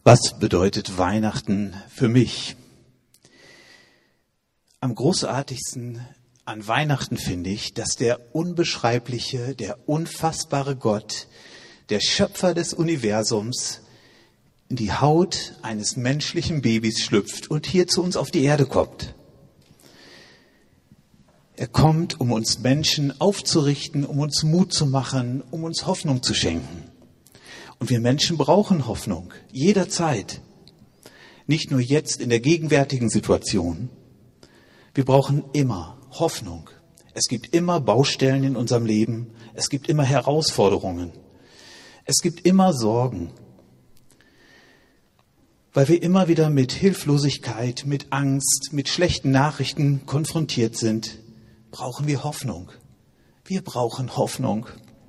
Was bedeutet Weihnachten für mich? Am großartigsten an Weihnachten finde ich, dass der unbeschreibliche, der unfassbare Gott, der Schöpfer des Universums, in die Haut eines menschlichen Babys schlüpft und hier zu uns auf die Erde kommt. Er kommt, um uns Menschen aufzurichten, um uns Mut zu machen, um uns Hoffnung zu schenken. Und wir Menschen brauchen Hoffnung, jederzeit. Nicht nur jetzt in der gegenwärtigen Situation. Wir brauchen immer Hoffnung. Es gibt immer Baustellen in unserem Leben. Es gibt immer Herausforderungen. Es gibt immer Sorgen. Weil wir immer wieder mit Hilflosigkeit, mit Angst, mit schlechten Nachrichten konfrontiert sind, brauchen wir Hoffnung. Wir brauchen Hoffnung.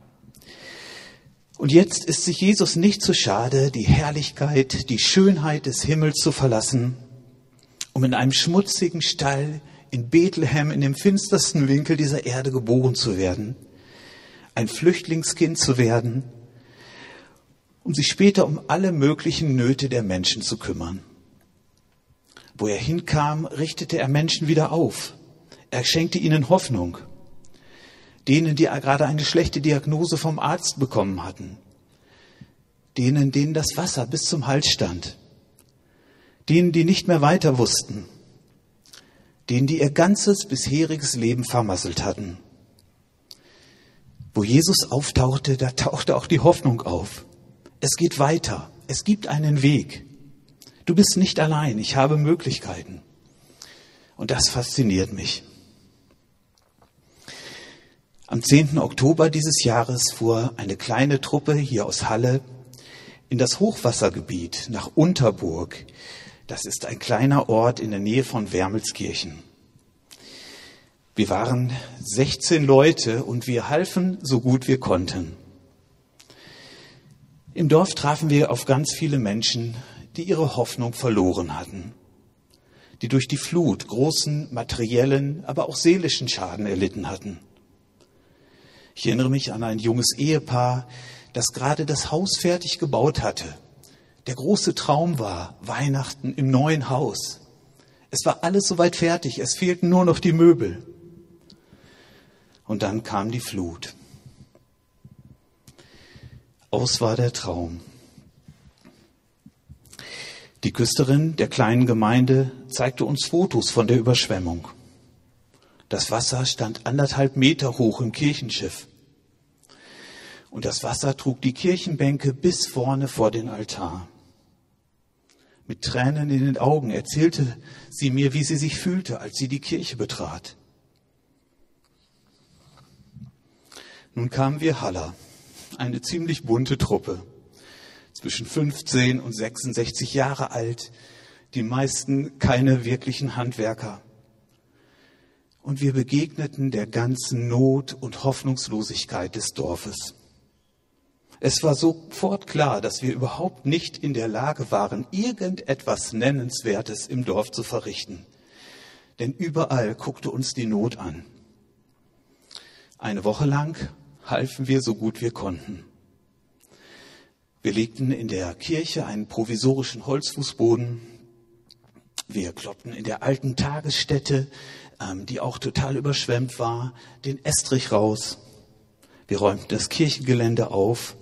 Und jetzt ist sich Jesus nicht zu schade, die Herrlichkeit, die Schönheit des Himmels zu verlassen, um in einem schmutzigen Stall in Bethlehem in dem finstersten Winkel dieser Erde geboren zu werden, ein Flüchtlingskind zu werden, um sich später um alle möglichen Nöte der Menschen zu kümmern. Wo er hinkam, richtete er Menschen wieder auf. Er schenkte ihnen Hoffnung. Denen, die gerade eine schlechte Diagnose vom Arzt bekommen hatten. Denen, denen das Wasser bis zum Hals stand. Denen, die nicht mehr weiter wussten. Denen, die ihr ganzes bisheriges Leben vermasselt hatten. Wo Jesus auftauchte, da tauchte auch die Hoffnung auf. Es geht weiter. Es gibt einen Weg. Du bist nicht allein. Ich habe Möglichkeiten. Und das fasziniert mich. Am 10. Oktober dieses Jahres fuhr eine kleine Truppe hier aus Halle in das Hochwassergebiet nach Unterburg. Das ist ein kleiner Ort in der Nähe von Wermelskirchen. Wir waren 16 Leute und wir halfen so gut wir konnten. Im Dorf trafen wir auf ganz viele Menschen, die ihre Hoffnung verloren hatten, die durch die Flut großen materiellen, aber auch seelischen Schaden erlitten hatten. Ich erinnere mich an ein junges Ehepaar, das gerade das Haus fertig gebaut hatte. Der große Traum war Weihnachten im neuen Haus. Es war alles soweit fertig, es fehlten nur noch die Möbel. Und dann kam die Flut. Aus war der Traum. Die Küsterin der kleinen Gemeinde zeigte uns Fotos von der Überschwemmung. Das Wasser stand 1,5 Meter hoch im Kirchenschiff. Und das Wasser trug die Kirchenbänke bis vorne vor den Altar. Mit Tränen in den Augen erzählte sie mir, wie sie sich fühlte, als sie die Kirche betrat. Nun kamen wir Haller, eine ziemlich bunte Truppe, zwischen 15 und 66 Jahre alt, die meisten keine wirklichen Handwerker. Und wir begegneten der ganzen Not und Hoffnungslosigkeit des Dorfes. Es war sofort klar, dass wir überhaupt nicht in der Lage waren, irgendetwas Nennenswertes im Dorf zu verrichten. Denn überall guckte uns die Not an. Eine Woche lang halfen wir so gut wir konnten. Wir legten in der Kirche einen provisorischen Holzfußboden. Wir kloppten in der alten Tagesstätte, die auch total überschwemmt war, den Estrich raus. Wir räumten das Kirchengelände auf.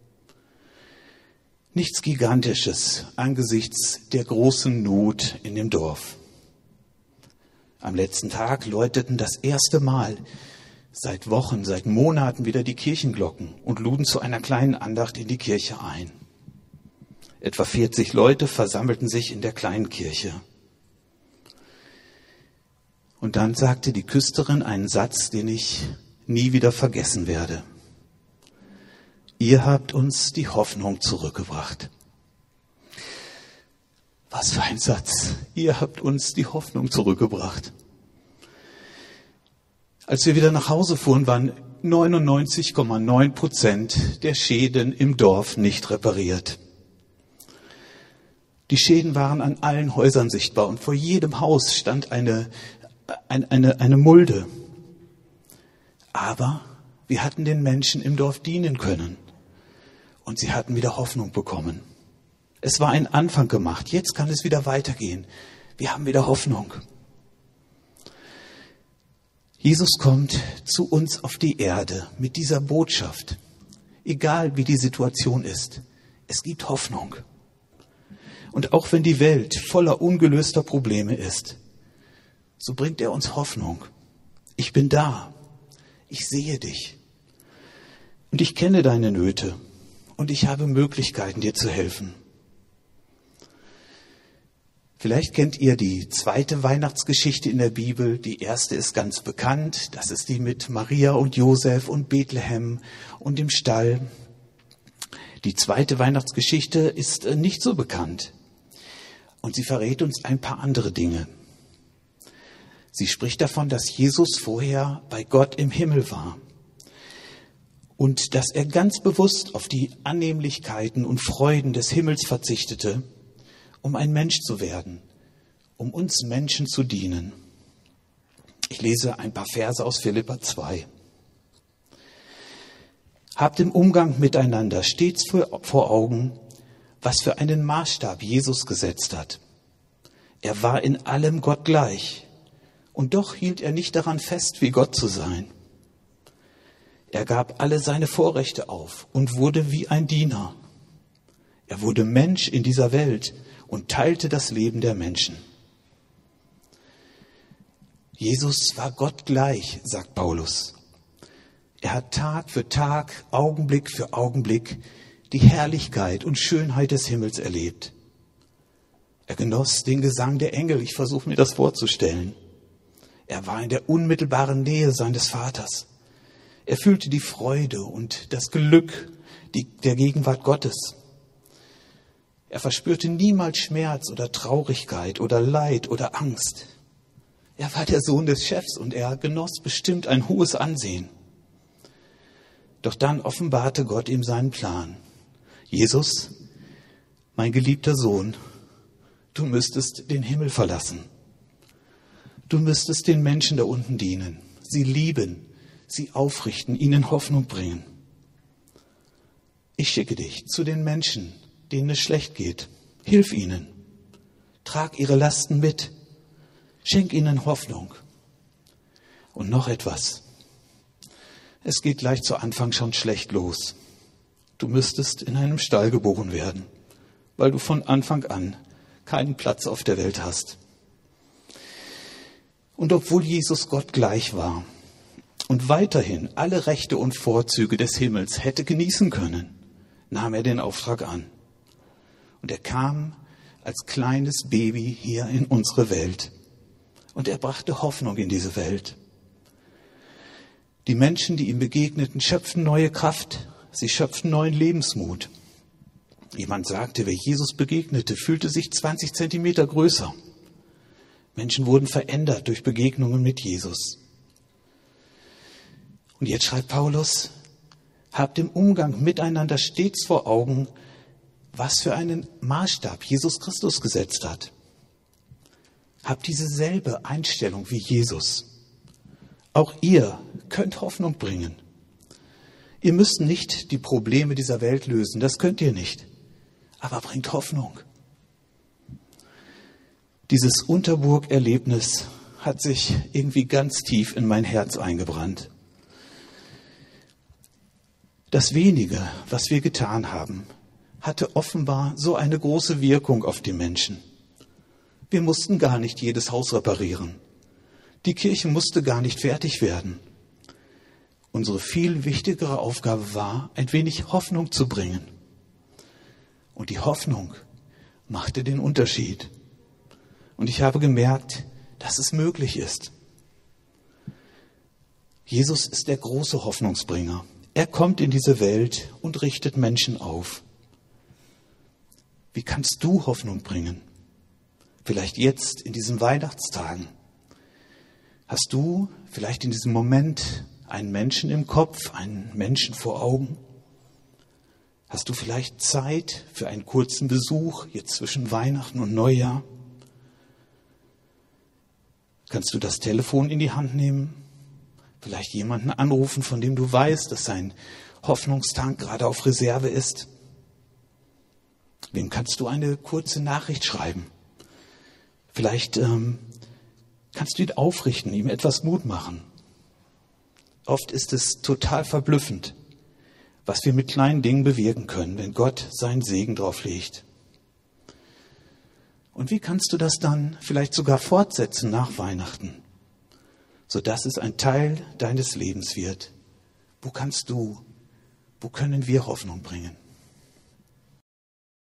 Nichts Gigantisches angesichts der großen Not in dem Dorf. Am letzten Tag läuteten das erste Mal seit Wochen, seit Monaten wieder die Kirchenglocken und luden zu einer kleinen Andacht in die Kirche ein. Etwa 40 Leute versammelten sich in der kleinen Kirche. Und dann sagte die Küsterin einen Satz, den ich nie wieder vergessen werde. Ihr habt uns die Hoffnung zurückgebracht. Was für ein Satz. Ihr habt uns die Hoffnung zurückgebracht. Als wir wieder nach Hause fuhren, waren 99,9% der Schäden im Dorf nicht repariert. Die Schäden waren an allen Häusern sichtbar und vor jedem Haus stand eine Mulde. Aber wir hatten den Menschen im Dorf dienen können und sie hatten wieder Hoffnung bekommen. Es war ein Anfang gemacht. Jetzt kann es wieder weitergehen. Wir haben wieder Hoffnung. Jesus kommt zu uns auf die Erde mit dieser Botschaft. Egal wie die Situation ist, es gibt Hoffnung. Und auch wenn die Welt voller ungelöster Probleme ist, so bringt er uns Hoffnung. Ich bin da. Ich sehe dich. Und ich kenne deine Nöte. Und ich habe Möglichkeiten, dir zu helfen. Vielleicht kennt ihr die zweite Weihnachtsgeschichte in der Bibel. Die erste ist ganz bekannt. Das ist die mit Maria und Josef und Bethlehem und dem Stall. Die zweite Weihnachtsgeschichte ist nicht so bekannt. Und sie verrät uns ein paar andere Dinge. Sie spricht davon, dass Jesus vorher bei Gott im Himmel war. Und dass er ganz bewusst auf die Annehmlichkeiten und Freuden des Himmels verzichtete, um ein Mensch zu werden, um uns Menschen zu dienen. Ich lese ein paar Verse aus Philipper 2. Habt im Umgang miteinander stets vor Augen, was für einen Maßstab Jesus gesetzt hat. Er war in allem Gott gleich, und doch hielt er nicht daran fest, wie Gott zu sein. Er gab alle seine Vorrechte auf und wurde wie ein Diener. Er wurde Mensch in dieser Welt und teilte das Leben der Menschen. Jesus war Gott gleich, sagt Paulus. Er hat Tag für Tag, Augenblick für Augenblick die Herrlichkeit und Schönheit des Himmels erlebt. Er genoss den Gesang der Engel, ich versuche mir das vorzustellen. Er war in der unmittelbaren Nähe seines Vaters. Er fühlte die Freude und das Glück der Gegenwart Gottes. Er verspürte niemals Schmerz oder Traurigkeit oder Leid oder Angst. Er war der Sohn des Chefs und er genoss bestimmt ein hohes Ansehen. Doch dann offenbarte Gott ihm seinen Plan. Jesus, mein geliebter Sohn, du müsstest den Himmel verlassen. Du müsstest den Menschen da unten dienen, sie lieben, sie aufrichten, ihnen Hoffnung bringen. Ich schicke dich zu den Menschen, denen es schlecht geht. Hilf ihnen. Trag ihre Lasten mit. Schenk ihnen Hoffnung. Und noch etwas. Es geht gleich zu Anfang schon schlecht los. Du müsstest in einem Stall geboren werden, weil du von Anfang an keinen Platz auf der Welt hast. Und obwohl Jesus Gott gleich war und weiterhin alle Rechte und Vorzüge des Himmels hätte genießen können, nahm er den Auftrag an. Und er kam als kleines Baby hier in unsere Welt. Und er brachte Hoffnung in diese Welt. Die Menschen, die ihm begegneten, schöpften neue Kraft. Sie schöpften neuen Lebensmut. Jemand sagte, wer Jesus begegnete, fühlte sich 20 Zentimeter größer. Menschen wurden verändert durch Begegnungen mit Jesus. Und jetzt schreibt Paulus, habt im Umgang miteinander stets vor Augen, was für einen Maßstab Jesus Christus gesetzt hat. Habt dieselbe Einstellung wie Jesus. Auch ihr könnt Hoffnung bringen. Ihr müsst nicht die Probleme dieser Welt lösen, das könnt ihr nicht. Aber bringt Hoffnung. Dieses Unterburg-Erlebnis hat sich irgendwie ganz tief in mein Herz eingebrannt. Das Wenige, was wir getan haben, hatte offenbar so eine große Wirkung auf die Menschen. Wir mussten gar nicht jedes Haus reparieren. Die Kirche musste gar nicht fertig werden. Unsere viel wichtigere Aufgabe war, ein wenig Hoffnung zu bringen. Und die Hoffnung machte den Unterschied. Und ich habe gemerkt, dass es möglich ist. Jesus ist der große Hoffnungsbringer. Er kommt in diese Welt und richtet Menschen auf. Wie kannst du Hoffnung bringen? Vielleicht jetzt in diesen Weihnachtstagen. Hast du vielleicht in diesem Moment einen Menschen im Kopf, einen Menschen vor Augen? Hast du vielleicht Zeit für einen kurzen Besuch jetzt zwischen Weihnachten und Neujahr? Kannst du das Telefon in die Hand nehmen? Vielleicht jemanden anrufen, von dem du weißt, dass sein Hoffnungstank gerade auf Reserve ist? Wem kannst du eine kurze Nachricht schreiben? Vielleicht kannst du ihn aufrichten, ihm etwas Mut machen. Oft ist es total verblüffend, was wir mit kleinen Dingen bewirken können, wenn Gott seinen Segen drauf legt. Und wie kannst du das dann vielleicht sogar fortsetzen nach Weihnachten, sodass es ein Teil deines Lebens wird? Wo können wir Hoffnung bringen?